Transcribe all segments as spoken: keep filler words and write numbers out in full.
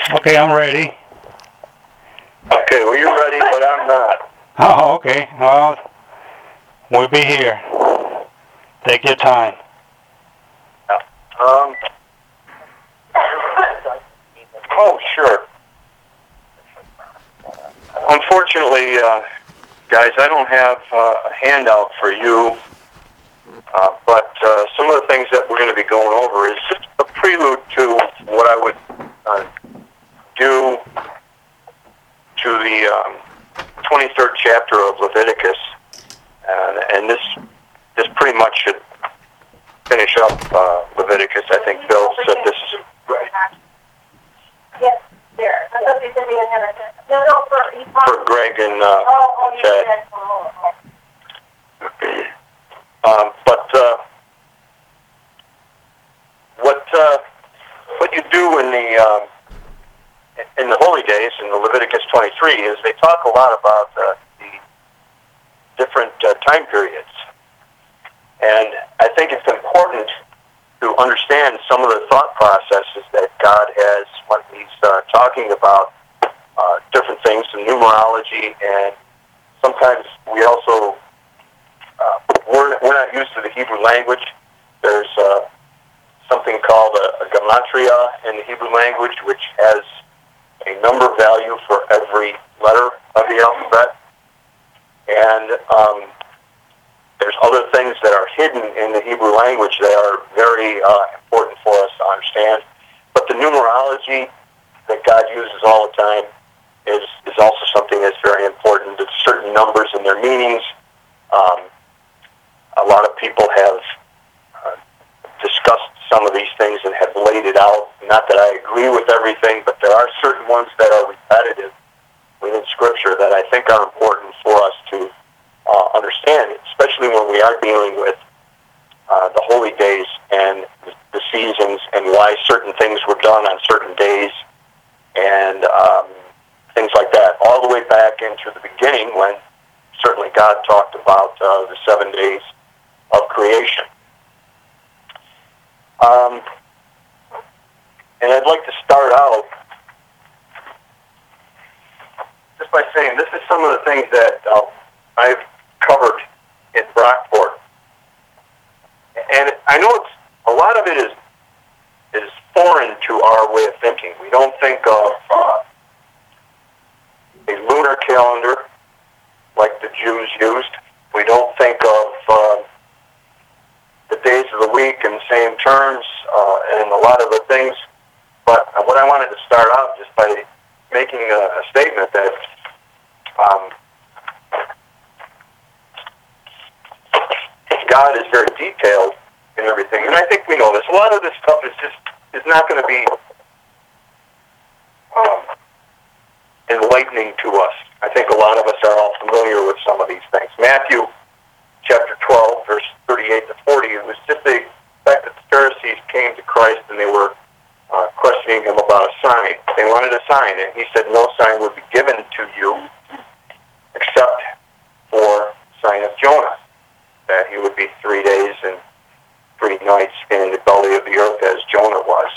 Okay, I'm ready. Okay, well, you're ready, but I'm not. Oh, okay. Well, we'll be here. Take your time. Um. Oh, sure. Unfortunately, uh, guys, I don't have uh, a handout for you, uh, but uh, some of the things that we're going to be going over is just a prelude to what I would uh, do to the um, twenty-third chapter of Leviticus, and, and this this pretty much should finish up uh, Leviticus. I think Bill said this is right. Yes, there. I thought they said they had a... No, no, for... For Greg and uh, Oh, oh, Chad. yes, yes. Um, but uh, what uh, what you do in the um, in the holy days in the Leviticus twenty-three is they talk a lot about uh, the different uh, time periods, and I think it's important to understand some of the thought processes that God has when He's uh, talking about uh, different things in numerology, and sometimes we also uh, we're we're not used to the Hebrew language. There's uh, something called a, a gematria in the Hebrew language, which has a number value for every letter of the alphabet, and um, there's other things that are hidden in the Hebrew language that are very uh, important for us to understand. But the numerology that God uses all the time is, is also something that's very important. It's certain numbers and their meanings. Um, a lot of people have uh, discussed some of these things and have laid it out. Not that I agree with everything, but there are certain ones that are repetitive within Scripture that I think are important for us to uh, understand, especially when we are dealing with uh, the holy days and the seasons and why certain things were done on certain days and um, things like that, all the way back into the beginning when certainly God talked about uh, the seven days of creation. Um, and I'd like to start out just by saying this is some of the things that uh, I've covered in Brockport. And I know it's, a lot of it is is foreign to our way of thinking. We don't think of uh, a lunar calendar like the Jews used. We don't think of uh, the days of the week in the same terms uh, and a lot of the things. But what I wanted to start out just by making a, a statement that um, God is very detailed in everything, and I think we know this. A lot of this stuff is just is not going to be um, enlightening to us. I think a lot of us are all familiar with some of these things. Matthew chapter twelve, verse thirty-eight to forty, it was just the fact that the Pharisees came to Christ and they were uh, questioning him about a sign. They wanted a sign, and he said no sign would be given to you except for the sign of Jonah, that he would be three days and three nights in the belly of the earth as Jonah was.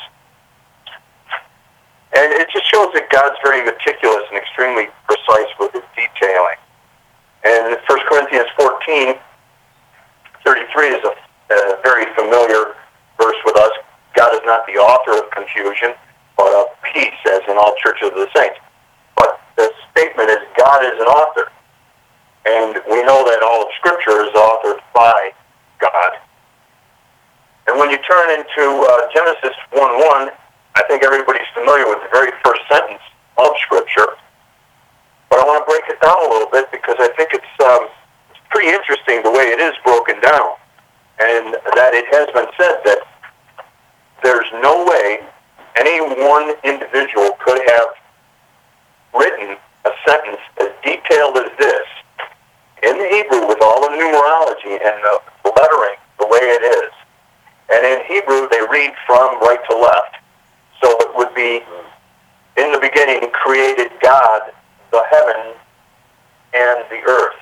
And it just shows that God's very meticulous and extremely precise with his detailing. And First Corinthians fourteen thirty-three is a, a very familiar verse with us. God is not the author of confusion, but of peace, as in all churches of the saints. But the statement is God is an author. And we know that all of Scripture is authored by God. And when you turn into uh, Genesis one one, I think everybody's familiar with the very first sentence of Scripture. But I want to break it down a little bit because I think it's, um, it's pretty interesting the way it is broken down. And that it has been said that there's no way any one individual could have written a sentence as detailed as this in the Hebrew with all the numerology and the lettering the way it is. And in Hebrew, they read from right to left. So it would be, in the beginning, created God the heaven and the earth.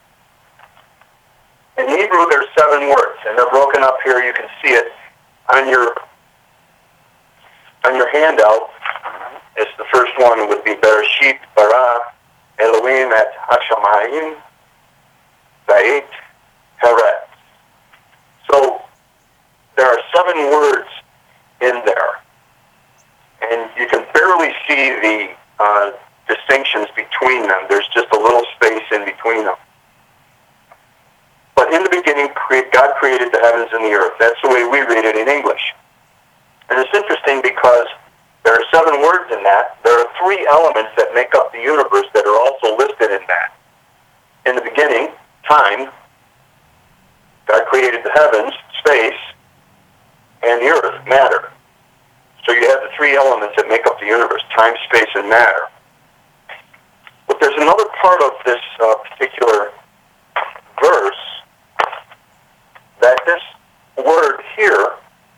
In Hebrew, there's seven words, and they're broken up here. You can see it on your on your handout. It's the first one would be Bereshit bara Elohim et Hashamayim Va'et Haaretz. So there are seven words in there, and you can barely see the uh, distinctions between them. There's just a little space in between them. But in the beginning, God created the heavens and the earth. That's the way we read it in English. And it's interesting because there are seven words in that. There are three elements that make up the universe that are also listed in that. In the beginning, time. God created the heavens, space, and the earth, matter. So you have the three elements that make up the universe, time, space, and matter. But there's another part of this uh, particular verse that this word here,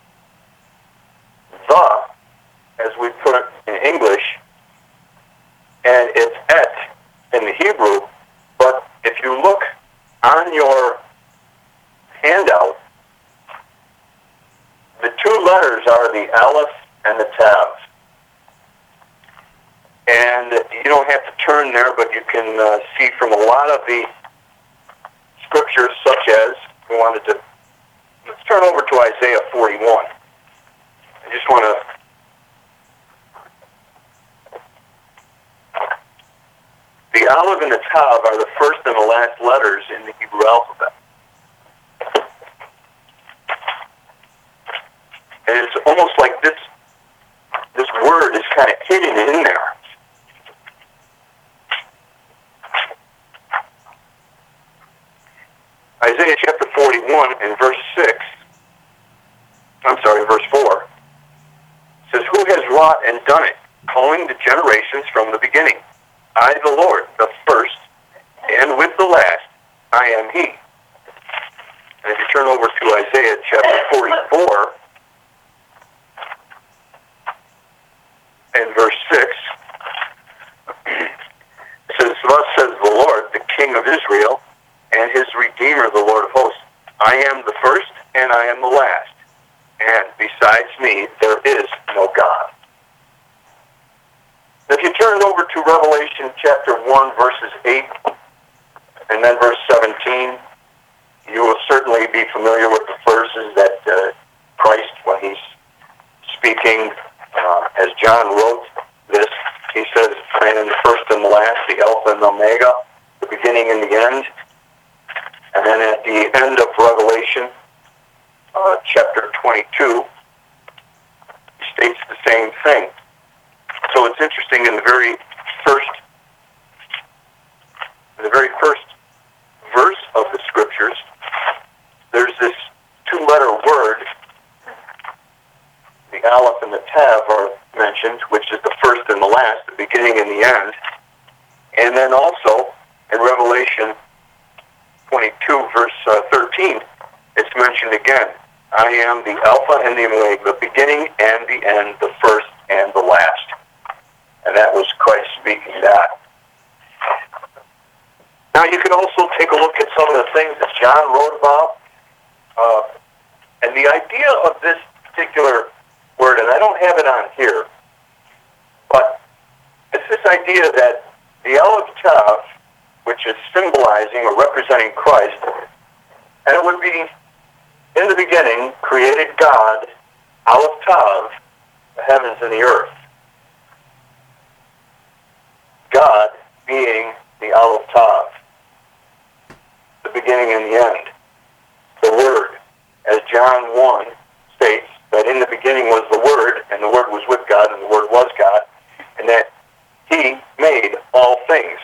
the, as we put it in English, and it's et in the Hebrew, but if you look on your handout, the two letters are the aleph and the tav. And you don't have to turn there, but you can uh, see from a lot of the scriptures, such as, we wanted to, let's turn over to Isaiah forty-one. I just want to The aleph and the tav are the first and the last letters in the Hebrew alphabet. And it's almost like this this word is kind of hidden in there. Isaiah chapter forty-one and verse six, I'm sorry, verse four, says, "Who has wrought and done it, calling the generations from the beginning? I, the Lord, the first, and with the last, I am He." And if you turn over to Isaiah chapter forty-four and verse six, it says, "Thus says the Lord, the King of Israel, and His Redeemer, the Lord of hosts, I am the first, and I am the last, and besides me there is no God." If you turn over to Revelation chapter one, verses eight, and then verse seventeen, you will certainly be familiar with the verses that uh, Christ, when He's speaking, uh, as John wrote this, He says, "I am the first and the last, the Alpha and the Omega, the beginning and the end." And then at the end of Revelation, uh, chapter twenty-two, He states the same thing. So it's interesting, in the very first, in the very first verse of the scriptures, there's this two-letter word, the aleph and the tav are mentioned, which is the first and the last, the beginning and the end. And then also, in Revelation twenty-two, verse uh, thirteen, it's mentioned again, "I am the Alpha and the Omega, the beginning and the end, the first and the last." And that was Christ speaking that. Now you can also take a look at some of the things that John wrote about. Uh, and the idea of this particular word, and I don't have it on here, but it's this idea that the aleph tav, which is symbolizing or representing Christ, and it would be, in the beginning, created God, aleph tav, the heavens and the earth. God being the aleph tav, the beginning and the end. The Word, as John one states, that in the beginning was the Word, and the Word was with God, and the Word was God, and that He made all things.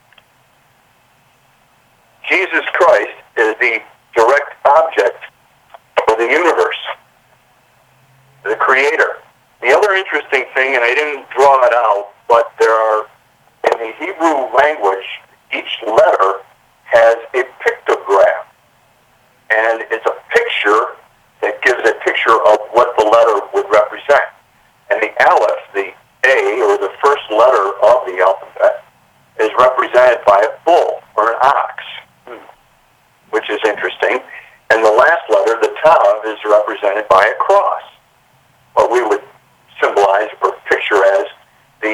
Jesus Christ is the direct object of the universe, the Creator. The other interesting thing, and I didn't draw it out, but there are, in the Hebrew language, each letter has a pictogram. And it's a picture that gives a picture of what the letter would represent. And the aleph, the A, or the first letter of the alphabet, is represented by a bull or an ox, which is interesting. And the last letter, the tav, is represented by a cross, what we would symbolize or picture as the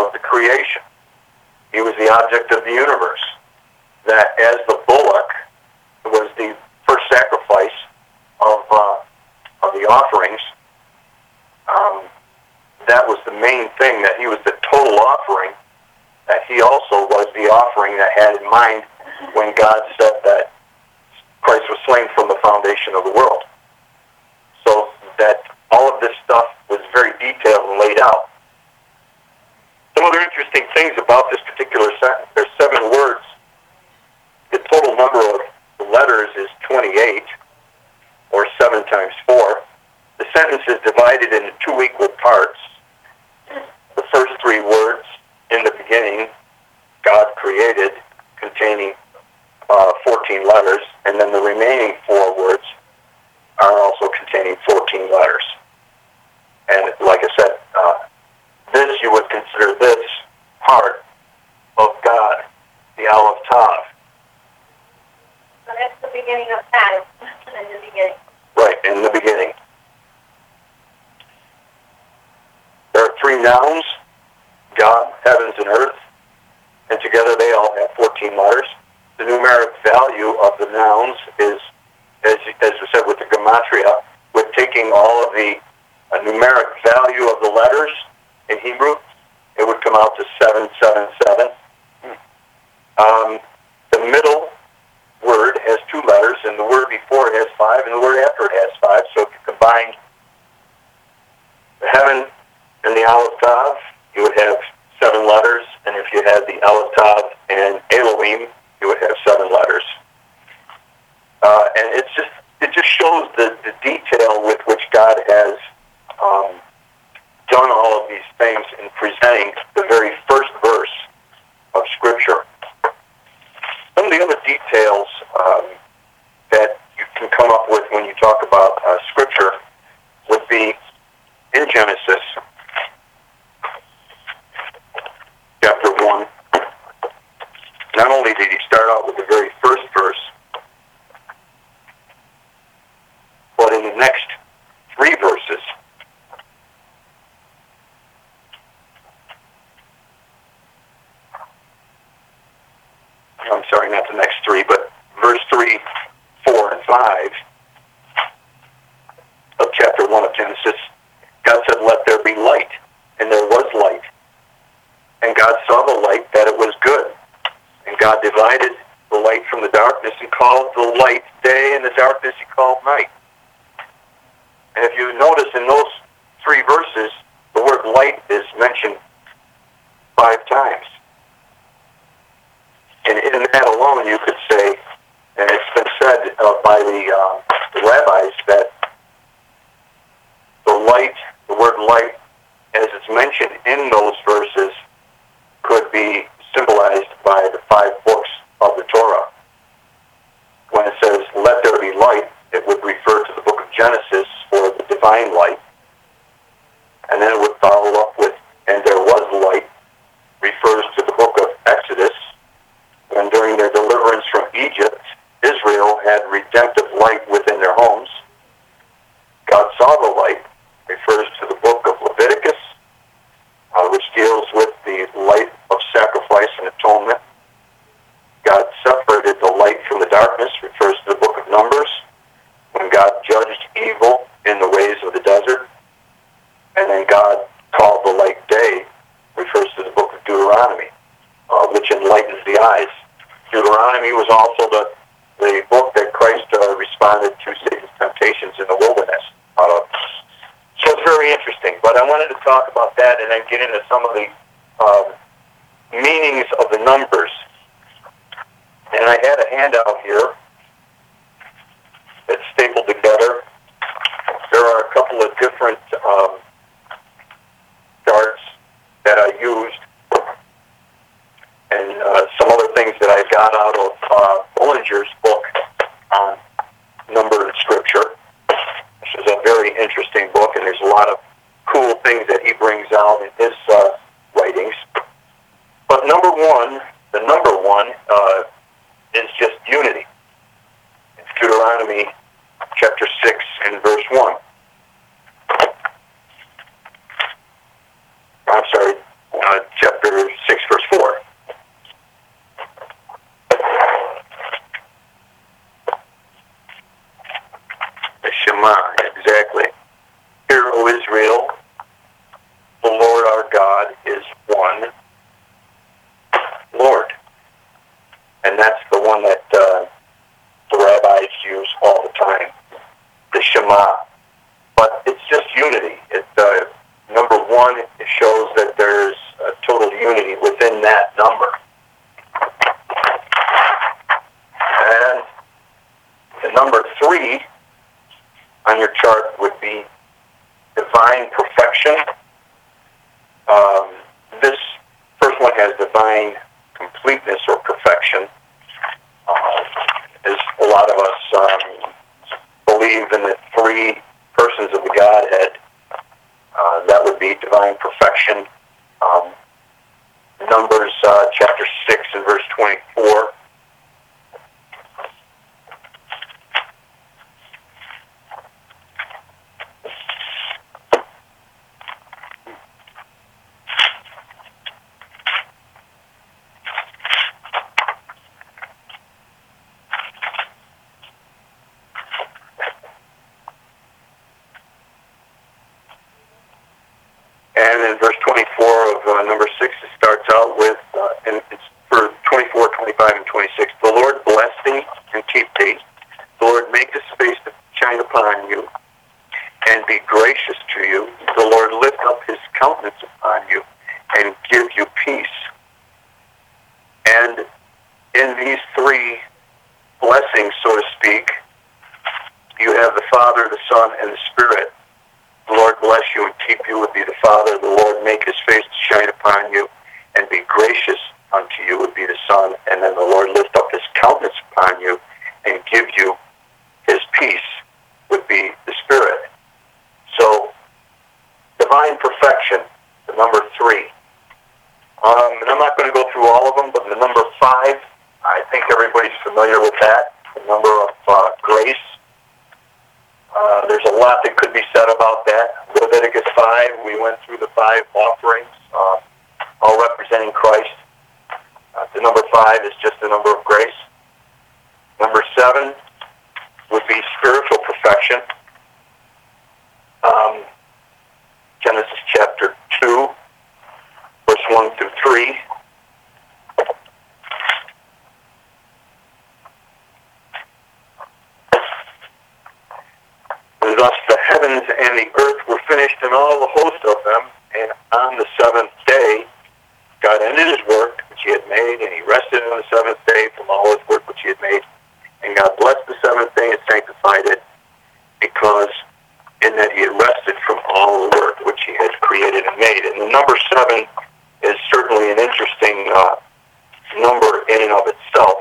of the creation. He was the object of the universe. That as the bullock was the first sacrifice of, uh, of the offerings, um, that was the main thing, that he was the total offering, that he also was the offering that had in mind when God said that Christ was slain from the foundation of the world. So that all of this stuff was very detailed and laid out. Some other interesting things about this particular sentence, there's seven words. The total number of letters is twenty-eight, or seven times four. The sentence is divided into two equal parts. The first three words, in the beginning, God created, containing uh, fourteen letters, and then the remaining four words are also containing fourteen letters. And like I said, uh, this, you would consider this part of God, the Aleph Tav. So that's the beginning of time, in the beginning. Right, in the beginning. There are three nouns, God, heavens, and earth, and together they all have fourteen letters. The numeric value of the nouns is, as, as we said with the gematria, with taking all of the uh, numeric value of the letters in Hebrew, it would come out to seven seven seven. Um, the middle word has two letters, and the word before it has five, and the word after it has five. So if you combine the heaven and the Aleph Tav, you would have seven letters, and if you had the Aleph Tav and Elohim, you would have seven letters. Uh, and it's just it just shows the, the detail with which God has um, done all of these things in presenting the very first verse of Scripture. Some of the other details um, that you can come up with when you talk about uh, Scripture would be in Genesis, chapter one. Not only did he start out with the very first verse, but in the next three verses, I'm sorry, not the next three, but verse three, four, and five of chapter one of Genesis, God said, "Let there be light," and there was light. And God saw the light, that it was good. And God divided the light from the darkness and called the light day, and the darkness he called night. And if you notice in those three verses, the word light is mentioned five times. And in that alone, you could say, and it's been said uh, by the, uh, the rabbis, that the light, the word light, as it's mentioned in those verses, could be symbolized by the five books of the Torah. When it says, "Let there be light," it would refer to the book of Genesis for the divine light. And then it would follow up with, "And there was light," refers to the book of Exodus, when during their deliverance from Egypt, Israel had redemptive light within their homes. God saw the light, refers to the book of Leviticus, uh, which deals with the light of sacrifice and atonement. God separated the light from the darkness, refers to the book of Numbers, when God judged evil in the ways of the desert. And then God called the light day, refers to the book of Deuteronomy, uh, which enlightens the eyes. Deuteronomy was also the, the book that Christ uh, responded to Satan's temptations in the wilderness. Uh, so it's very interesting. But I wanted to talk about that and then get into some of the um, meanings of the numbers. And I had a handout here that's stapled together. There are a couple of different um, charts that I used, and uh, some other things that I got out of uh, Bullinger's book on number and scripture. This is a very interesting book, and there's a lot of cool things that he brings out in his uh, writings. But number one, the number one, uh, is just unity. It's Deuteronomy chapter six and verse one. I'm sorry, uh, chapter six, verse four. The Shema, exactly. Hear, O Israel, the Lord our God is one Lord. And that's the one that uh, the rabbis use all the time, the Shema. But it's just unity. It, uh, number one, it shows that there's a total unity within that number. And the number three on your chart would be divine perfection. Um, this first one has divine completeness or perfection. Uh, as a lot of us um, believe in the three persons of the Godhead, uh, that would be divine perfection. Um, Numbers uh, chapter six and verse twenty-four. And in verse twenty-four of uh, number six, it starts out with, uh, and it's for twenty-four, twenty-five, and twenty-six. The Lord bless thee and keep thee. The Lord make his face to shine upon you and be gracious to you. The Lord lift up his countenance upon you and give you peace. And in these three blessings, so to speak, you have the Father, the Son, and the Spirit. The Lord bless you and keep you would be the Father. The Lord make his face to shine upon you and be gracious unto you would be the Son. And then the Lord lift up his countenance upon you and give you his peace would be the Spirit. So, divine perfection, the number three. Um, and I'm not going to go through all of them, but the number five, I think everybody's familiar with that. The number of uh, grace. Uh, there's a lot that could be said about that. Leviticus five, we went through the five offerings, uh, all representing Christ. Uh, the number five is just the number of grace. Number seven would be spiritual perfection. Um, Genesis chapter two, verse one through three. And thus the heavens and the earth were finished, and all the host of them. And on the seventh day, God ended his work which he had made, and he rested on the seventh day from all his work which he had made. And God blessed the seventh day and sanctified it, because in that he had rested from all the work which he had created and made. And the number seven is certainly an interesting uh, number in and of itself.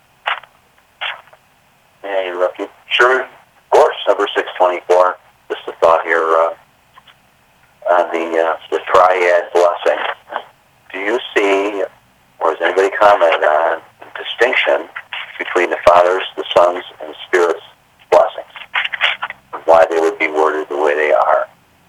Yeah, you're lucky. Sure. Of course, number six twenty-four. Just a thought here uh, on the uh, the triad blessing. Do you see, or has anybody commented on the distinction between the Father's, the Son's, and the Spirit's blessings, and why they would be worded the way they are?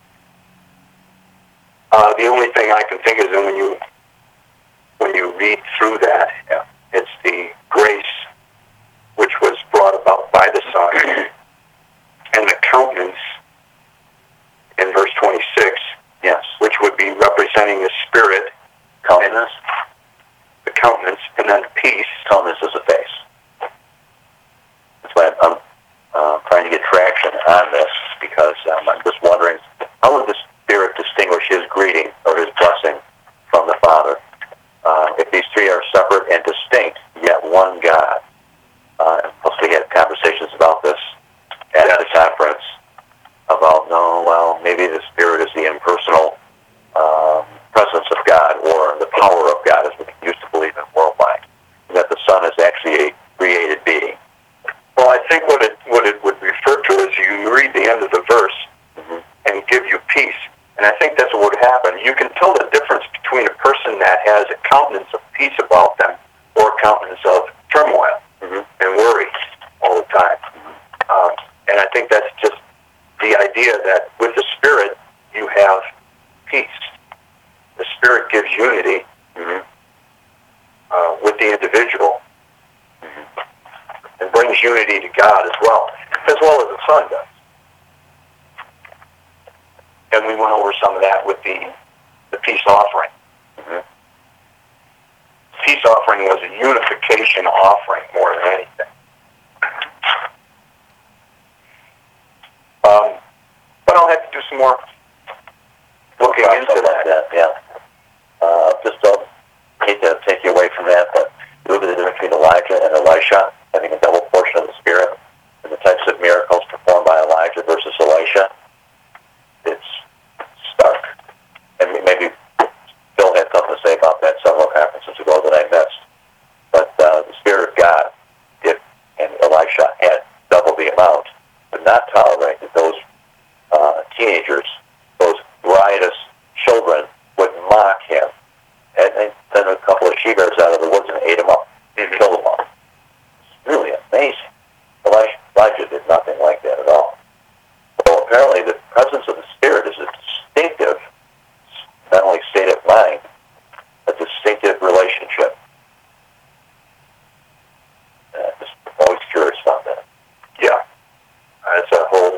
Uh, the only thing I can think is that when you when you read through that, Yeah. it's the grace which was brought about by the Son, and the countenance in verse twenty-six, Yes. which would be representing the Spirit, Countenance. the countenance, and then peace. Countenance is a face. That's why I'm uh, trying to get traction on this, because um, I'm just wondering, how would the Spirit distinguish his greeting or his blessing from the Father? Uh, if these three are separate and distinct, yet one God. Uh, plus we had conversations about this at Yes. the conference, about, no, well, maybe the Spirit is the impersonal um, presence of God, or the power of God, as we used to believe in worldwide. And that the Son is actually a created being. Well, I think what it what it would refer to is you read the end of the verse Mm-hmm. and give you peace. And I think that's what would happen. You can tell the difference between a person that has a countenance of peace about them or a countenance of turmoil Mm-hmm. and worry all the time. Um, and I think that's just the idea that with the Spirit, you have peace. The Spirit gives unity. unity to God as well, as well as the Son does. And we went over some of that with the, the peace offering. Mm-hmm. Peace offering was a unification offering more than anything. Um, but I'll have to do some more looking Talk into about that. Yeah. Uh, just don't hate to take you away from that, but look at the difference between Elijah and Elisha, having a double portion of the Spirit, and the types of miracles performed by Elijah versus Elisha. It's stark. And maybe Bill had something to say about that several conferences ago that I missed. But uh, the Spirit of God, did, and Elisha had double the amount, would not tolerate that those uh, teenagers, those riotous children, would mock him. And they sent a couple of she-bears out of the woods and ate them up, and killed them all. It's really amazing. Elijah, Elijah did nothing like that at all. So apparently the presence of the Spirit is a distinctive, not only state of mind, a distinctive relationship. Uh, just always curious about that. Yeah. That's a whole,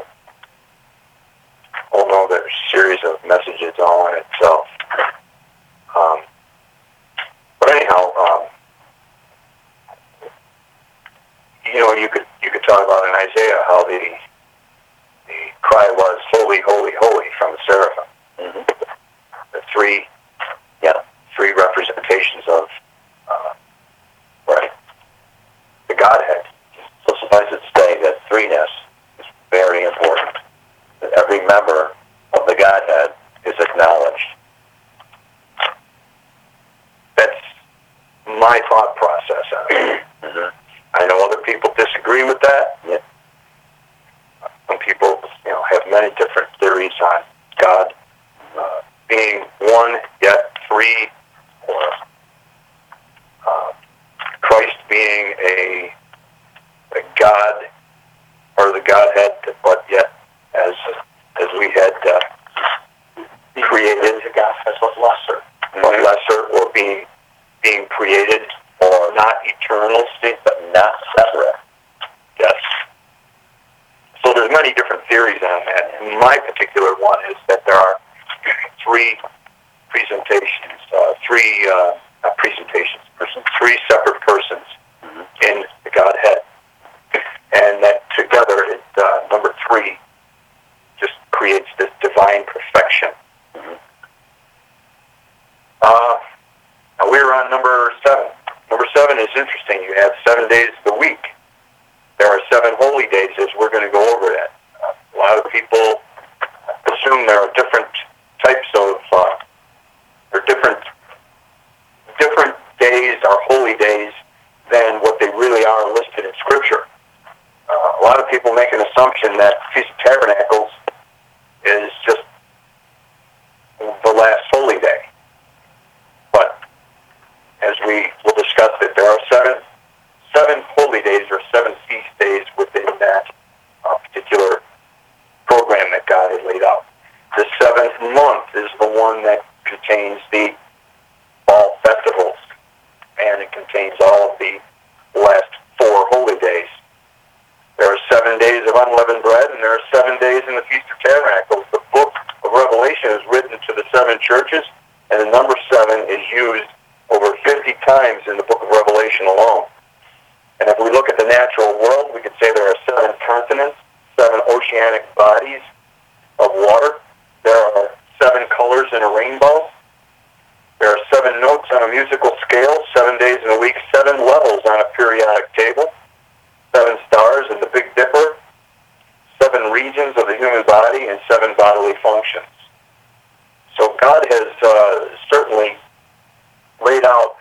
whole other series of messages all in itself. Um, but anyhow, um, you know, you could you could talk about in Isaiah how the the cry was holy, holy, holy from the seraphim. Mm-hmm. The three, Yeah. three representations of uh, right the Godhead. So suffice it to say that threeness is very important. That every member of the Godhead is acknowledged. That's my thought process on it. Mm-hmm. I know other people disagree with that. Yeah. Some people, you know, have many different theories on God uh, being one yet three, or uh, Christ being a a God or the Godhead, but yet as as we had uh, created, as what lesser, but lesser, or being being created, or not eternal, but not separate. Yes. So there's many different theories on that. And my particular one is that there are three presentations, uh, three uh, not presentations, persons, three separate persons Mm-hmm. in the Godhead, and that together, it, uh, number three, just creates this divine perfection. Mm-hmm. Uh, now we're on number seven. Number seven is interesting. You have seven days of the week. There are seven holy days, as we're going to go over that. Uh, a lot of people assume there are different types of, uh, or different, different days are holy days than what they really are listed in Scripture. Uh, a lot of people make an assumption that Feast of Tabernacles is just the last holy day. But as we will discuss it, there are seven seven holy days or seven feast days within that uh, particular program that God has laid out. The seventh month is the one that contains the fall festivals, and it contains all of the last four holy days. There are seven days of unleavened bread, and there are seven days in the Feast of Tabernacles. The book of Revelation is written to the seven churches, and the number seven is used over fifty times in the book of Revelation alone. And if we look at the natural world, we could say there are seven continents, seven oceanic bodies of water. There are seven colors in a rainbow. There are seven notes on a musical scale, seven days in a week, seven levels on a periodic table, seven stars in the Big Dipper, seven regions of the human body, and seven bodily functions. So God has uh, certainly laid out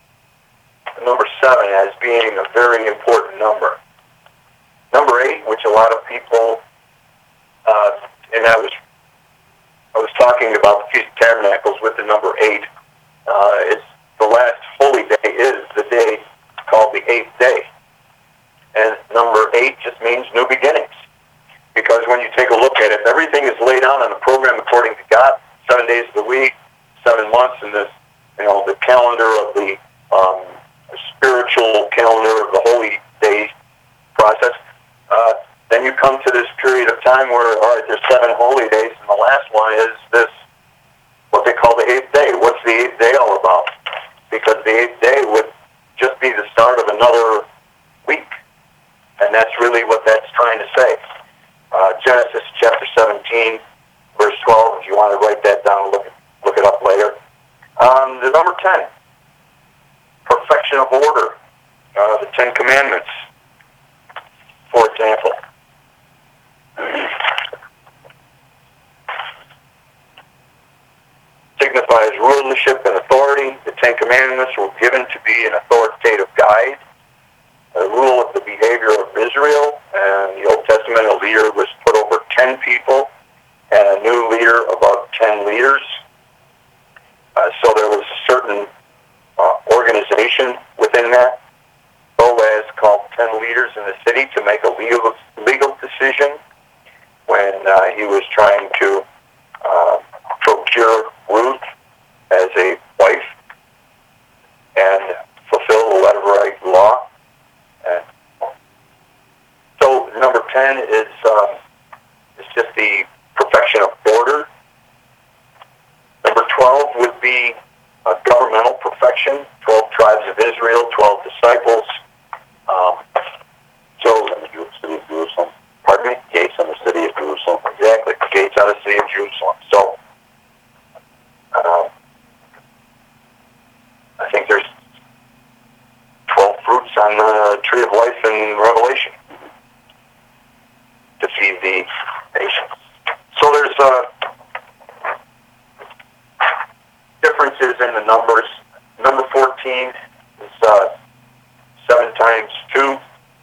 number seven as being a very important number. Number eight, which a lot of people, uh, and I was I was talking about the Feast of Tabernacles with the number eight. Uh, it's the last holy day is the day called the eighth day, and number eight just means new beginnings. Because when you take a look at it, everything is laid out on the program according to God. Seven days of the week, seven months in this, you know, the calendar of the um, spiritual calendar of the holy days process. Uh, then you come to this period of time where, all right, there's seven holy days, and the last one is this, what they call the eighth day. What's the eighth day all about? Because the eighth day would just be the start of another week, and that's really what that's trying to say. Uh, Genesis chapter seventeen, verse twelve, if you want to write that down, look, look it up later. Um, the number ten, perfection of order, uh, the Ten Commandments, for example. Signifies rulership and authority. The Ten Commandments were given to be an authoritative guide, a rule of the behavior of Israel, and the Old Testament, a leader was put over ten people, and a new leader about ten leaders. Uh, so there was a certain uh, organization within that. Boaz called ten leaders in the city to make a legal, legal decision when uh, he was trying to uh, procure Ruth as a wife and fulfill the Levirate law. And so number ten is uh, is just the perfection of order. Number twelve would be uh, governmental perfection. Twelve tribes of Israel, twelve disciples. Um, so The city of Jerusalem. pardon me. Gates on the city of Jerusalem. Exactly. Gates out of the city of Jerusalem. So, uh, I think there's twelve fruits on the tree of life in Revelation to feed the nations. So there's uh, differences in the numbers. Number fourteen is uh, seven times two.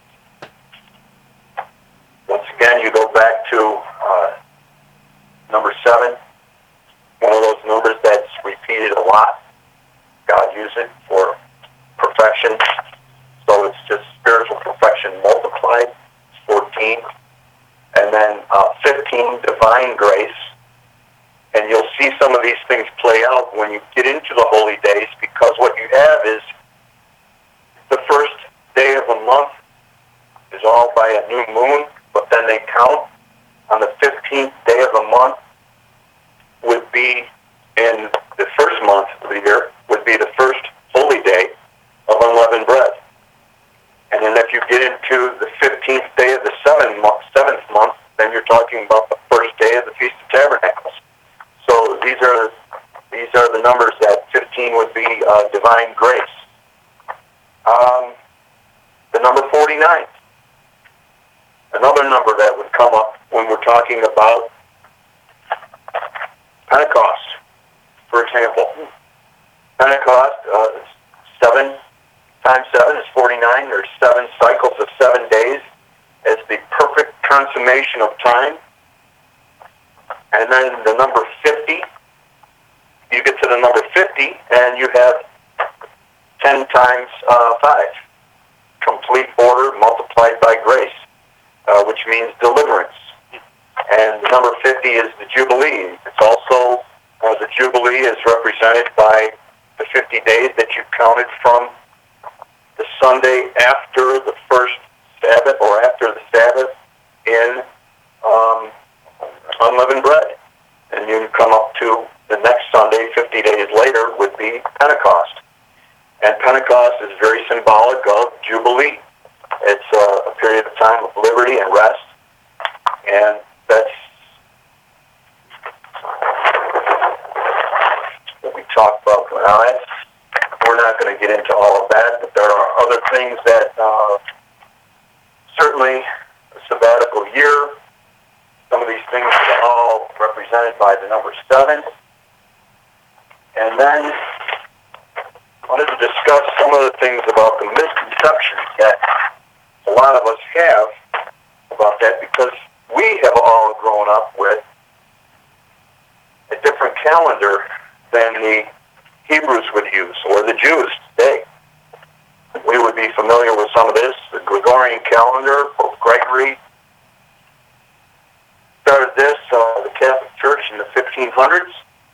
Once again, you go back to uh, number seven, one of those numbers that's repeated a lot. God used it for perfection. So it's just spiritual perfection multiplied, fourteen. And then uh, fifteen, divine grace. And you'll see some of these things play out when you get into the holy days, because what you have is the first day of the month is all by a new moon, but then they count on the fifteenth day of the month would be in the first month of the year, would be the first holy day of unleavened bread. And then if you get into the fifteenth day of the seventh month, seventh month, then you're talking about the first day of the Feast of Tabernacles. So these are these are the numbers that fifteen would be uh, divine grace. Um, the number forty-nine, another number that would come up when we're talking about Pentecost, for example. Pentecost, uh, seven times seven is forty-nine. There's seven cycles of seven days as the perfect consummation of time. And then the number fifty, you get to the number fifty, and you have ten times uh, five. Complete order multiplied by grace, uh, which means deliverance. And number fifty is the Jubilee. It's also, uh, the Jubilee is represented by the fifty days that you counted from the Sunday after the first Sabbath, or after the Sabbath, in um, unleavened bread. And you come up to the next Sunday, fifty days later, would be Pentecost. And Pentecost is very symbolic of Jubilee. It's uh, a period of time of liberty and rest. And that's what we talked about. Now, that's, we're not going to get into all of that, but there are other things that uh, certainly a sabbatical year, some of these things are all represented by the number seven. And then I wanted to discuss some of the things about the misconceptions that a lot of us have about that, because we have all grown up with a different calendar than the Hebrews would use, or the Jews today. We would be familiar with some of this. The Gregorian calendar, Pope Gregory started this, uh, the Catholic Church, in the fifteen hundreds.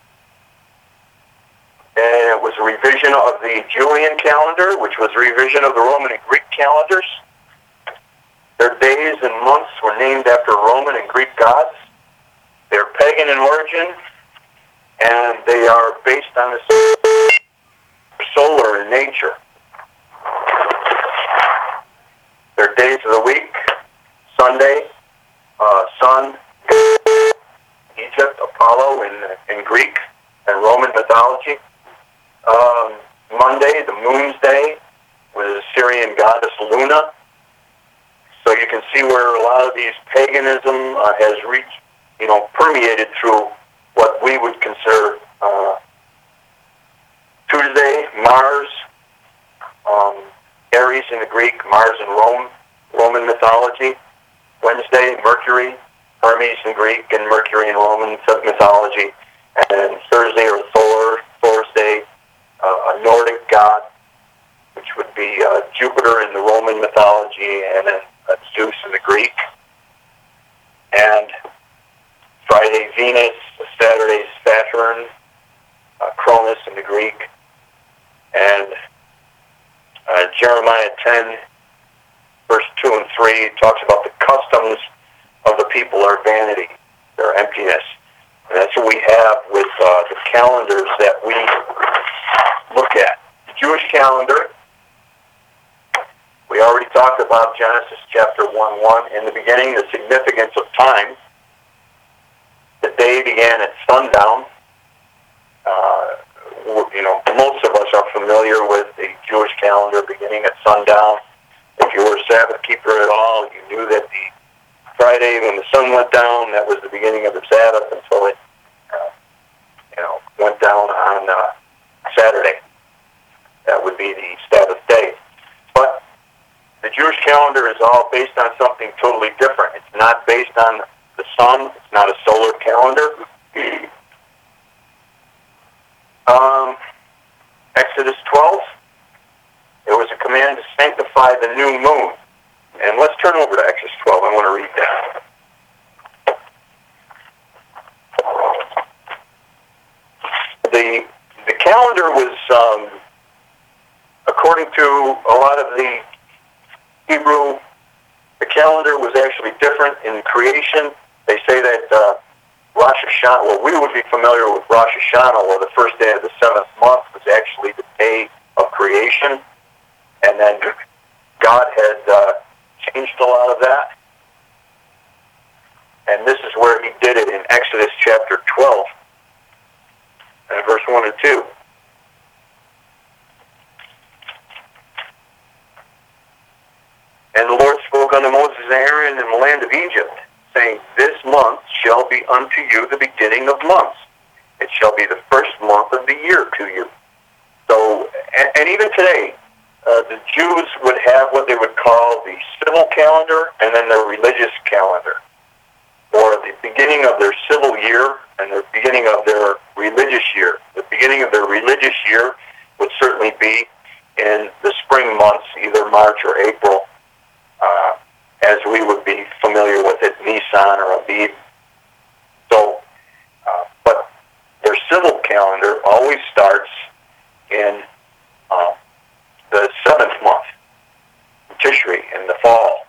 And it was a revision of the Julian calendar, which was a revision of the Roman and Greek calendars. Their days and months were named after Roman and Greek gods. They're pagan in origin, and they are based on the solar in nature. Their days of the week: Sunday, uh, sun, Egypt, Apollo in, in Greek and Roman mythology. Um, Monday, the moon's day, with the Syrian goddess Luna. So you can see where a lot of these paganism uh, has reached, you know, permeated through what we would consider uh, Tuesday, Mars, um, Aries in the Greek, Mars in Rome, Roman mythology. Wednesday, Mercury, Hermes in Greek, and Mercury in Roman mythology. And Thursday or Thor, Thor's day, uh, a Nordic god, which would be uh, Jupiter in the Roman mythology, and then uh, Zeus in the Greek. And Friday, Venus. Saturday, Saturn, uh, Cronus in the Greek. And uh, Jeremiah ten, verse two and three, talks about the customs of the people are vanity, their emptiness. And that's what we have with uh, the calendars that we look at. The Jewish calendar, we already talked about Genesis chapter one one. In the beginning, the significance of time. The day began at sundown. Uh, you know, most of us are familiar with the Jewish calendar beginning at sundown. If you were a Sabbath keeper at all, you knew that the Friday when the sun went down, that was the beginning of the Sabbath until it, uh, you know, went down on uh, Saturday. That would be the Sabbath day. But the Jewish calendar is all based on something totally different. It's not based on the sun. It's not a solar calendar. um, Exodus twelve, there was a command to sanctify the new moon. And let's turn over to Exodus twelve. I want to read that. The, the calendar was, um, according to a lot of the Hebrew, the calendar was actually different in creation. They say that uh, Rosh Hashanah, well, we would be familiar with Rosh Hashanah, where the first day of the seventh month was actually the day of creation. And then God had uh, changed a lot of that. And this is where he did it in Exodus chapter twelve, and verse one and two. And the Lord spoke unto Moses and Aaron in the land of Egypt, saying, This month shall be unto you the beginning of months. It shall be the first month of the year to you. So, and, and even today, uh, the Jews would have what they would call the civil calendar and then their religious calendar, or the beginning of their civil year and the beginning of their religious year. The beginning of their religious year would certainly be in the spring months, either March or April, uh, as we would be familiar with it, Nisan or Abib. So, uh, but their civil calendar always starts in uh, the seventh month, Tishri, in the fall.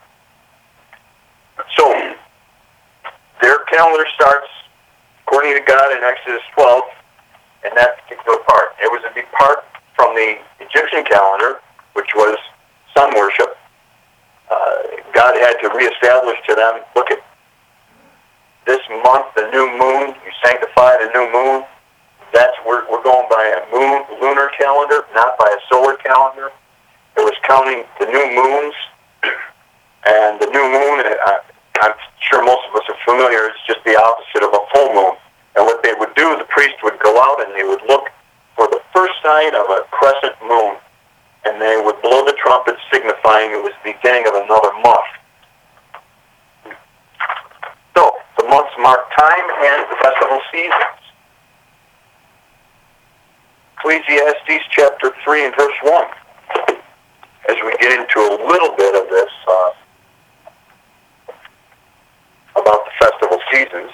So, their calendar starts, according to God, in Exodus twelve, in that particular part. It was a depart from the Egyptian calendar, which was sun worship. Uh, God had to reestablish to them, look at this month, the new moon, you sanctify the new moon. That's we're, we're going by a moon, lunar calendar, not by a solar calendar. It was counting the new moons, and the new moon, uh, I'm sure most of us are familiar, it's just the opposite of a full moon. And what they would do, the priest would go out and they would look for the first sign of a crescent moon, and they would blow the trumpet signifying it was the beginning of another month. So, the months mark time and the festival seasons. Ecclesiastes chapter three and verse one. As we get into a little bit of this uh, about the festival seasons.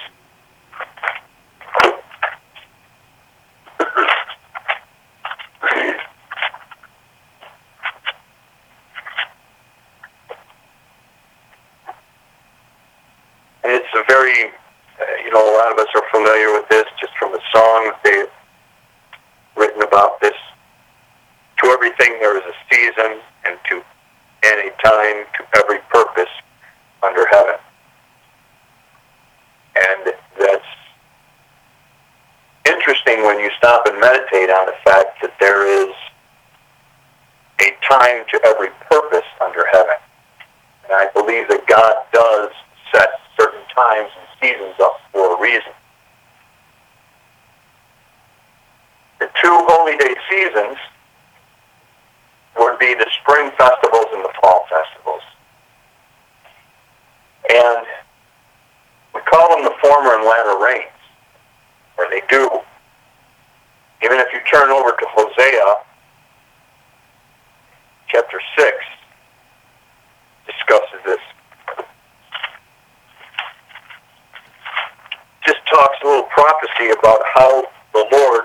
very, uh, you know, a lot of us are familiar with this just from the songs they've written about this. To everything there is a season, and to any time, to every purpose under heaven. And that's interesting when you stop and meditate on the fact that there is a time to every purpose under heaven. And I believe that God does set certain times and seasons up for a reason. The two holy day seasons would be the spring festivals and the fall festivals. And we call them the former and latter rains, or they do. Even if you turn over to Hosea, chapter six, discusses this. Just talks a little prophecy about how the Lord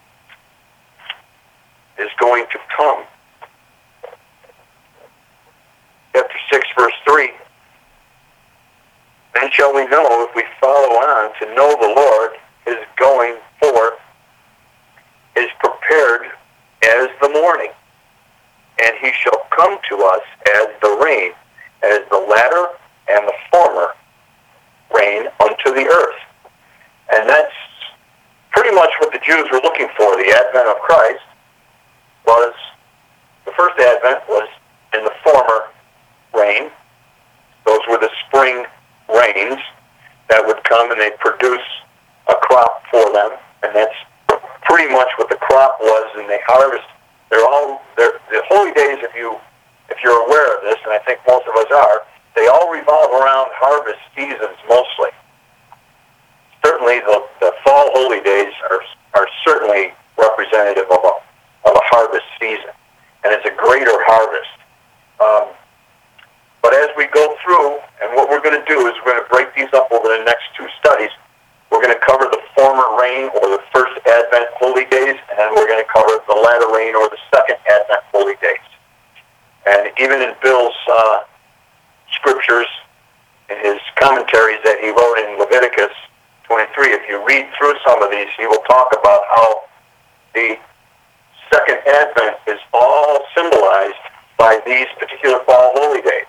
is going to come. Chapter six, verse three. Then shall we know, if we follow on, to know the Lord is going forth, is prepared as the morning, and he shall come to us as the rain, as the latter and the former rain unto the earth. And that's pretty much what the Jews were looking for. The advent of Christ was, the first advent was in the former rain. Those were the spring rains that would come, and they'd produce a crop for them. And that's pretty much what the crop was, and they harvest. They're all, they're, the holy days, if, you, if you're aware of this, and I think most of us are, they all revolve around harvest seasons mostly. Certainly the, the fall holy days are, are certainly representative of a, of a harvest season, and it's a greater harvest. Um, but as we go through, and what we're going to do is we're going to break these up over the next two studies. We're going to cover the former rain, or the first Advent holy days, and then we're going to cover the latter rain, or the second Advent holy days. And even in Bill's uh, scriptures, in his commentaries that he wrote in Leviticus twenty-three, if you read through some of these, he will talk about how the second Advent is all symbolized by these particular fall holy days.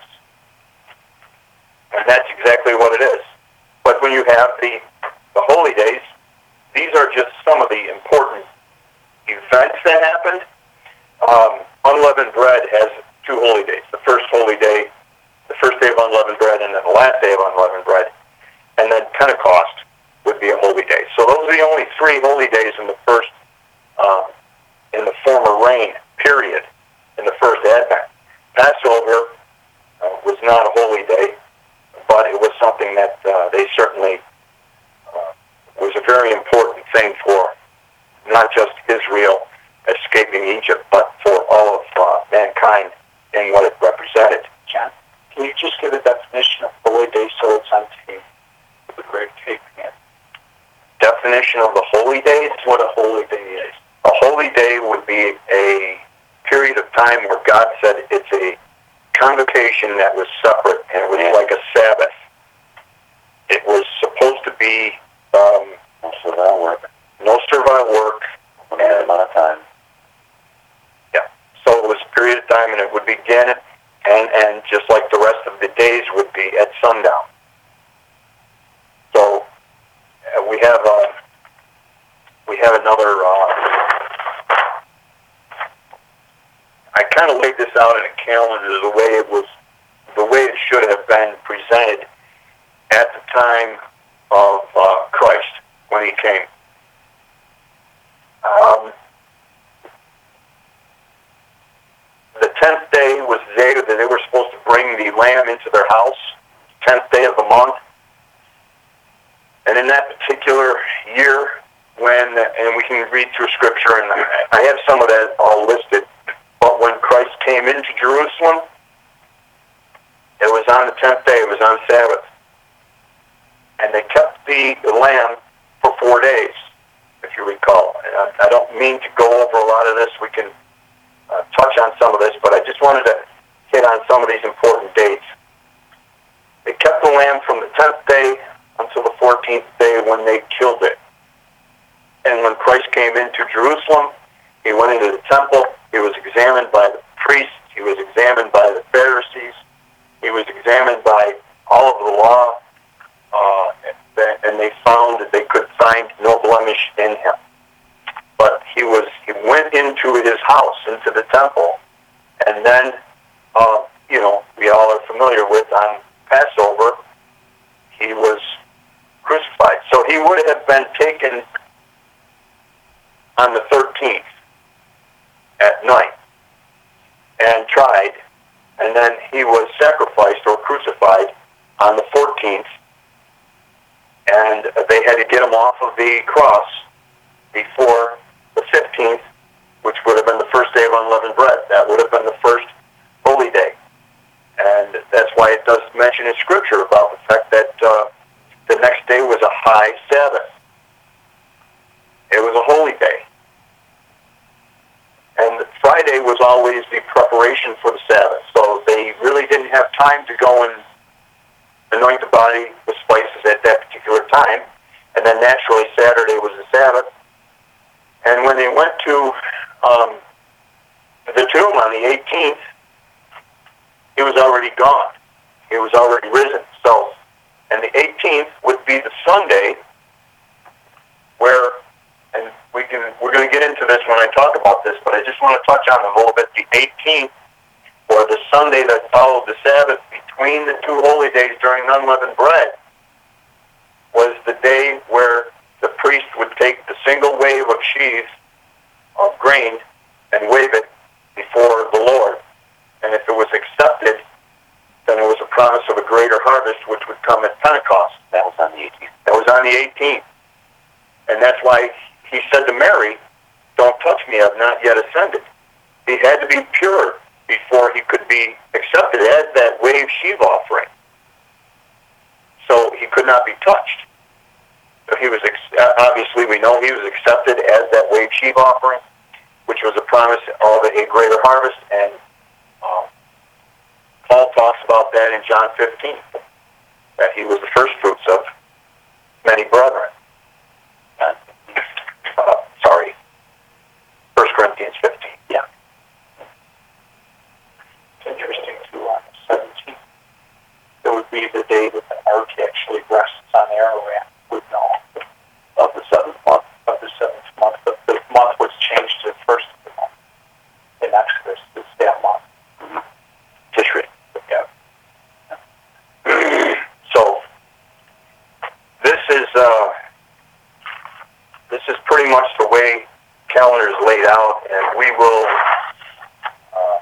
And that's exactly what it is. But when you have the, the holy days, these are just some of the important events that happened. Um, unleavened bread has two holy days. The first holy day, the first day of unleavened bread, and then the last day of unleavened bread. And then Pentecost would be a holy day. So those are the only three holy days in the first, um, in the former rain period, in the first Advent. Passover uh, was not a holy day, but it was something that uh, they certainly uh, was a very important thing for not just Israel escaping Egypt, but for all of uh, mankind and what it represented. John, can you just give a definition of holy day so it's on tape? The great tape again. Definition of the holy days? What a holy day is. A holy day would be a period of time where God said it's a convocation that was separate, and it was yeah. like a Sabbath. It was supposed to be um, no servile work. No servile work. Limited amount of time. Yeah. So it was a period of time, and it would begin, and, and just like the rest of the days would be at sundown. So uh, we have uh, we have another. Uh, I kind of laid this out in a calendar the way it was, the way it should have been presented at the time of uh, Christ when he came. Um, the tenth day was the day that they were supposed to bring the lamb into their house, tenth day of the month. And in that particular year, when, and we can read through Scripture, and I have some of that all listed, but when Christ came into Jerusalem, it was on the tenth day, it was on Sabbath. And they kept the, the lamb for four days, if you recall. And I, I don't mean to go over a lot of this. We can uh, touch on some of this, but I just wanted to hit on some of these important dates. They kept the lamb from the tenth day until the fourteenth day when they killed it. And when Christ came into Jerusalem, he went into the temple, he was examined by the priests, he was examined by the Pharisees, he was examined by all of the law, uh, and they found that they could find no blemish in him. But he was he went into his house, into the temple, and then, uh, you know, we all are familiar with on Passover, he was crucified. So he would have been taken on the thirteenth at night and tried, and then he was sacrificed or crucified on the fourteenth, and they had to get him off of the cross before the fifteenth, which would have been the first day of unleavened bread. That would have been the first holy day. And that's why it does mention in Scripture about the fact that uh, the next day was a high Sabbath. It was a holy day. And Friday was always the preparation for the Sabbath. So they really didn't have time to go and anoint the body with spices at that particular time. And then naturally Saturday was the Sabbath. And when they went to um, the tomb on the eighteenth, he was already gone. He was already risen. So, and the eighteenth would be the Sunday where, and we can, we're going to get into this when I talk about this, but I just want to touch on it a little bit. The eighteenth, or the Sunday that followed the Sabbath between the two holy days during unleavened bread, was the day where the priest would take the single wave of sheaves of grain and wave it before the Lord. And if it was accepted, then it was a promise of a greater harvest, which would come at Pentecost. That was on the eighteenth. That was on the eighteenth. And that's why he said to Mary, "Don't touch me, I've not yet ascended." He had to be pure before he could be accepted as that wave sheaf offering. So he could not be touched. So he was, obviously we know he was accepted as that wave sheaf offering, which was a promise of a greater harvest, and um, Paul talks about that in John fifteen, that he was the first fruits of many brethren. Uh, uh, sorry, First Corinthians fifteen. Yeah. It's interesting too, on the seventeenth, it would be the day that the ark actually rests on Ararat, with no, Of the seventh month. of the seventh month. But the month was changed to the first of the month. In Exodus, it's that month. Mm-hmm. Tishri. Yeah. So this is uh, this is pretty much the way calendar is laid out, and we will uh,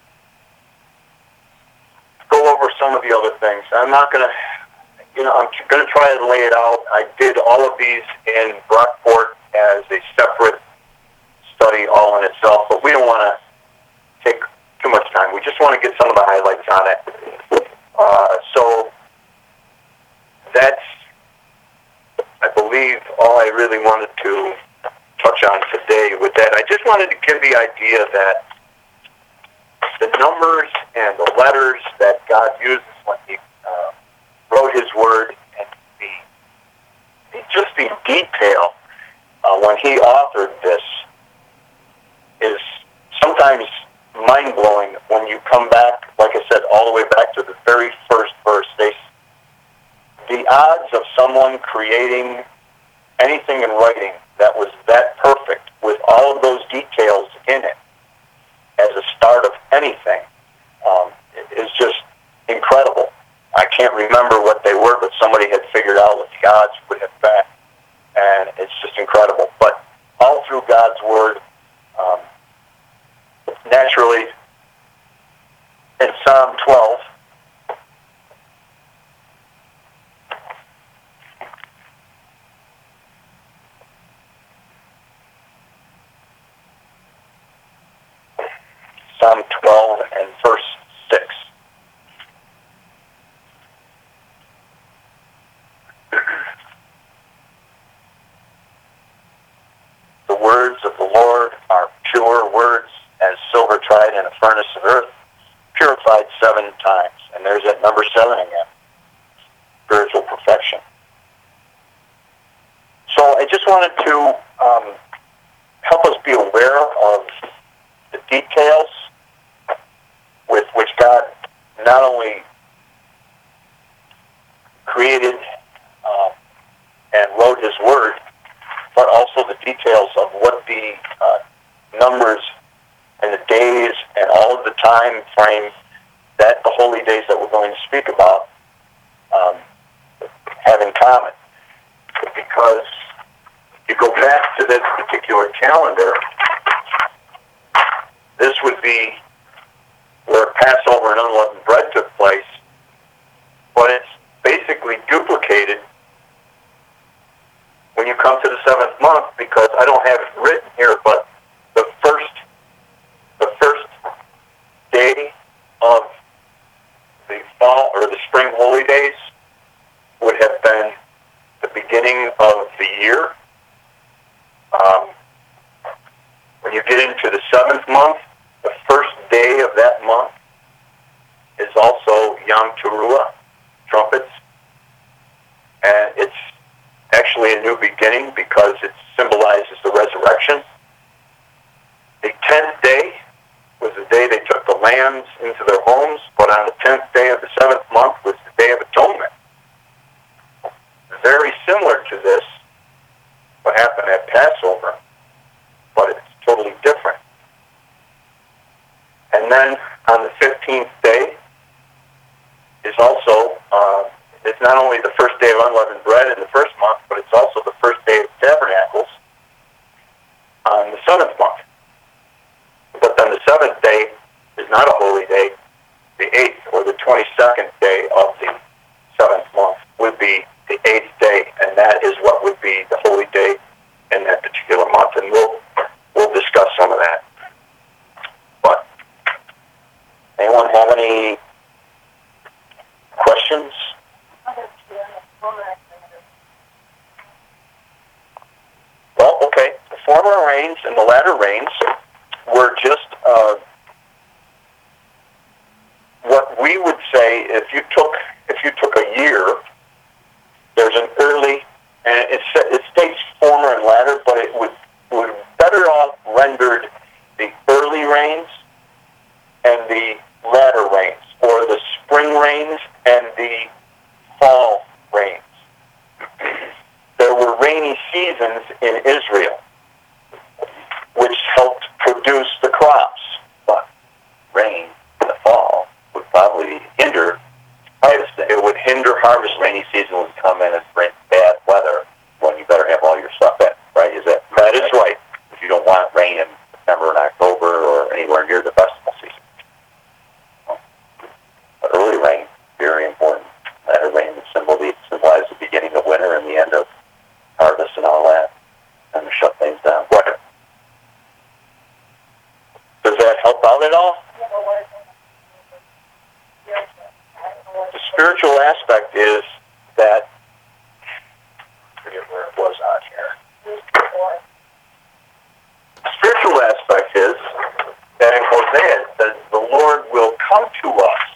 go over some of the other things. I'm not going to, you know, I'm going to try to lay it out. I did all of these in Brockport as a separate study all in itself, but we don't want to take too much time. We just want to get some of the highlights on it. Uh, so that's, I believe, all I really wanted to touch on today with that. I just wanted to give the idea that the numbers and the letters that God uses when he uh, wrote his word, and the, just the detail uh, when he authored this is sometimes mind-blowing when you come back, like I said, all the way back to the very first verse. They, the odds of someone creating anything in writing that was that perfect with all of those details in it as a start of anything um, is just incredible. I can't remember what they were, but somebody had figured out what the odds would have been, and it's just incredible. But all through God's word, um, naturally, in Psalm twelve, Psalm twelve and verse six. The words of the Lord are pure words, as silver tried in a furnace of earth, purified seven times. And there's that number seven again. Spiritual perfection. So I just wanted to um, help us be aware of the details with which God not only created um, and wrote His Word, but also the details of what the uh, numbers and the days and all of the time frame that the holy days that we're going to speak about um, have in common. Because if you go back to this particular calendar, this would be where Passover and unleavened bread took place, but it's basically duplicated when you come to the seventh month, because I don't have it written here, but the first the first day of the fall or the spring holy days would have been the beginning of the year. Um, when you get into the seventh month, the first day of that month is also Yom Teruah, trumpets, and it's actually a new beginning because it symbolizes the resurrection. The tenth day was the day they took the lambs into their homes, but on the tenth day of the seventh month was the Day of Atonement. Very similar to this, what happened at Passover, but it's totally different. And then on the fifteenth day is also, uh, it's not only the first day of unleavened bread in the first month, but it's also the first day of Tabernacles on the seventh month. But then the seventh day is not a holy day. The eighth or the twenty-second day of the seventh month would be the eighth day, and that is what would be the holy day in that particular month. And we'll we'll discuss some of that. But anyone have any questions? Well, okay. The former rains and the latter rains were just uh, what we would say if you took if you took a year. There's an early, and it, it states former and latter, but it would would better off rendered the early rains and the latter rains, or the spring rains and the fall rains. There were rainy seasons in Israel, which helped produce the crops. But rain in the fall would probably hinder harvest. It would hinder harvest. Rainy season would come in and bring bad weather when you better have all your stuff in, right? Is that That is right. If you don't want rain in September and October or anywhere near the festival season. But early rain, very important. Latter rain would symbolize the beginning of winter and the end of harvest and all that, and to shut things down. What? Does that help out at all? The spiritual aspect is that, I forget where it was on here. The spiritual aspect is that in Hosea it says, the Lord will come to us.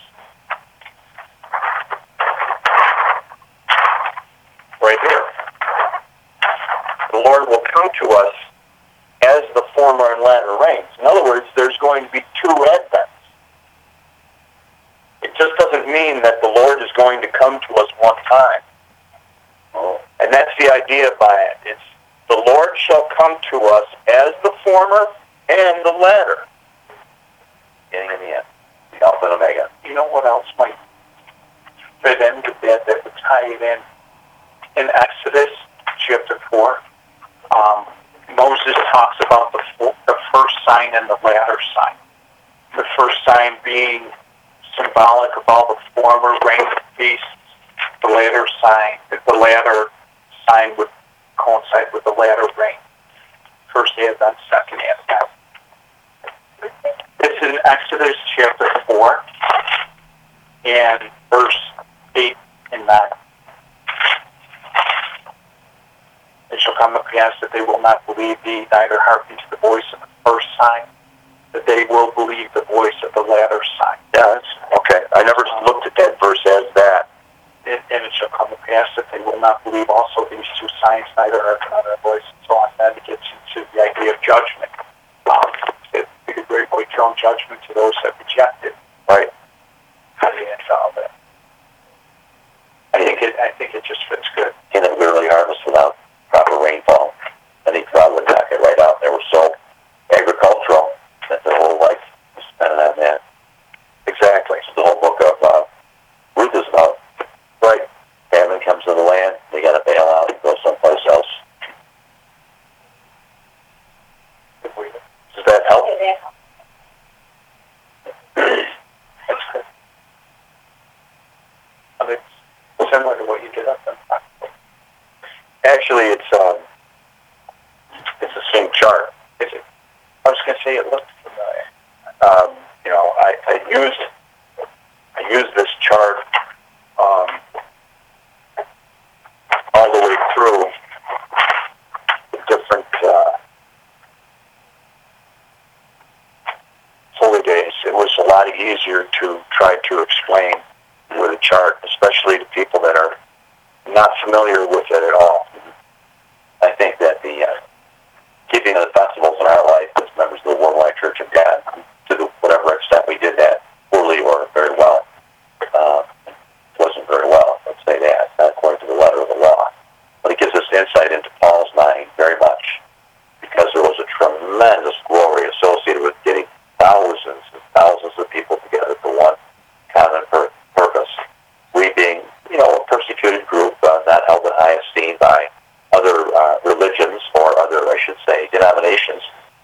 Right here. The Lord will come to us as the former and latter rains. In other words, there's going to be two advents. It just doesn't mean that the Lord is going to come to us one time. Oh. And that's the idea by it. It's the Lord shall come to us as the former and the latter. Beginning and the end. The Alpha and Omega. You know what else might fit into that that would tie it in? In Exodus chapter four, um, Moses talks about the, the first sign and the latter sign. The first sign being symbolic of all the former rain feasts. The latter sign, the latter sign would coincide with the latter rain. First advent, second advent. It's in Exodus chapter four and verse eight and nine. It shall come to pass that they will not believe thee, neither hearken to the voice of the first sign, that they will believe the voice of the latter sign. Yeah, that's, okay. I never looked at that verse as that. And, and it shall come to pass that they will not believe also these two signs, neither hearken rejected. Right. How do you install that? I think it. I think it just fits good. And it really harvest without proper rainfall. I think drought would knock it right out. They were so agricultural that their whole life was spent on that. Exactly. So the whole book of uh, Ruth is about. Right. Famine comes to the land, they got to bail out and go someplace else. Does that help? Okay, That's good. I mean, it's similar to what you did up there. Actually, it's um, it's the same chart. Is it? I was going to say it looked familiar. Um, you know, I, I used I used this chart um, all the way through the different uh, holy days. It was a lot easier to try to explain with a chart, especially to people that are not familiar with it at all. I think that the uh, keeping of the festivals in our life as members of the Worldwide Church of God, to the, whatever extent we did that poorly or very well, uh, wasn't very well, let's say that, not according to the letter of the law. But it gives us insight into Paul's mind very much, because there was a tremendous glory associated with getting thousands and thousands of people together for one common pur- purpose. We being, you know, a persecuted group, uh, not held in high esteem by other uh, religions, or other, I should say, denominations.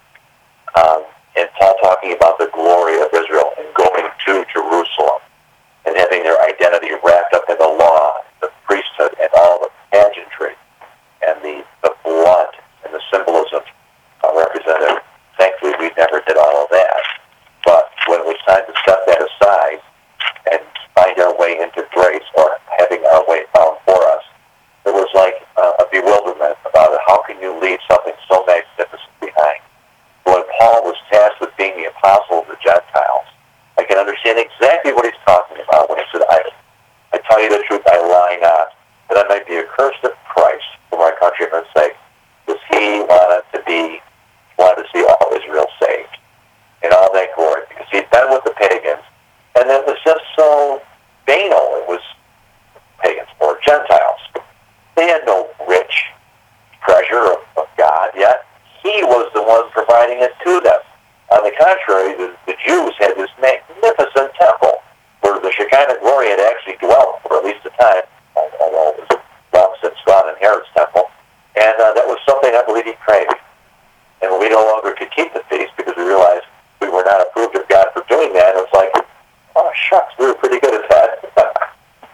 Um, and Paul talking about the glory of Israel and going to Jerusalem and having their identity wrapped up in the law, the priesthood, and all the pageantry and the, the blood and the symbolism uh, represented. Thankfully, we never did all of that. But when it was time to set that aside and find our way into grace, or having our way found for us, it was like uh, a bewilderment about it. How can you leave something so magnificent behind? When Paul was tasked with being the apostle of the Gentiles, I can understand exactly what he's talking about when he said, I, I tell you the truth, I lie not, that I might be accursed of Christ for my countrymen's sake. Because he wanted to be, wanted to see all Israel saved in all that glory. Because he'd been with the pagans, and it was just so banal. It was pagans or Gentiles. They had no rich treasure of, of God, yet he was the one providing it to them. On the contrary, the, the Jews had this magnificent temple where the Shekinah glory had actually dwelt for at least a time, although it was long since gone in Herod's temple. And uh, that was something I believe he craved. And when we no longer could keep the feast because we realized we were not approved of God for doing that, it was like, oh, shucks, we were pretty good at that.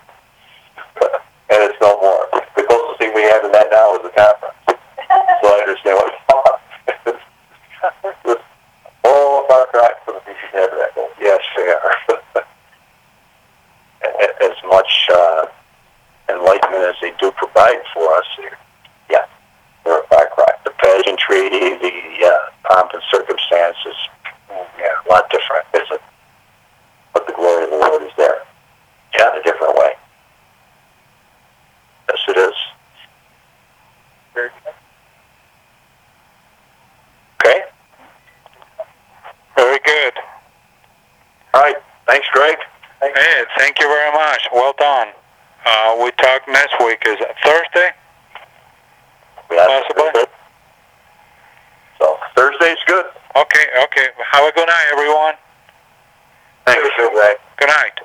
And it's no more. The closest thing we have to that now is the conference. So I understand what it's about. Oh, far cry from the Feast of Tabernacles. Yes, they are. As much uh, enlightenment as they do provide for us, Yeah, they're a far cry. the pageantry, the uh, pomp and circumstances, yeah, a lot different. Isn't it? But the glory of the Lord is there. Yeah, In a different way. yes, it is. Okay. Very good. All right. Thanks, Greg. Thanks. Hey, thank you very much. Well done. Uh, we talk next week. Is it Thursday? We have Possibly. So, Thursday's good. Okay, okay. Have a good night, everyone. Thanks, Greg. Good night.